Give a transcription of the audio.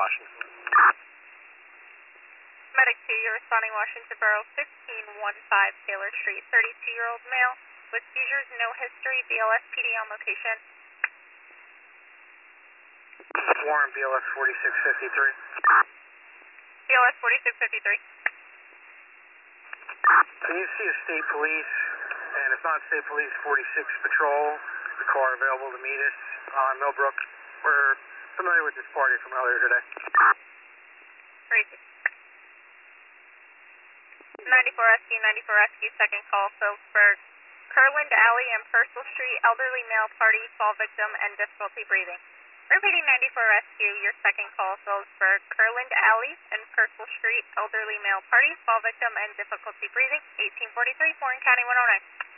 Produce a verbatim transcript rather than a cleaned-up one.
Washington. Medic two, you're responding Washington Borough, fifteen fifteen Taylor Street, thirty-two-year-old male with seizures, no history, B L S P D on location. Warren, B L S forty-six fifty-three. B L S forty-six fifty-three. Can you see a state police, and if not state police, forty-six patrol, the car available to meet us on Millbrook? We're familiar with this party from earlier today. Crazy. ninety-four Rescue, ninety-four Rescue, second call, Phillipsburg. Curland Alley and Purcell Street, elderly male party, fall victim, and difficulty breathing. Repeating ninety-four Rescue, your second call, Phillipsburg. Curland Alley and Purcell Street, elderly male party, fall victim, and difficulty breathing. eighteen forty-three, Warren County one oh nine.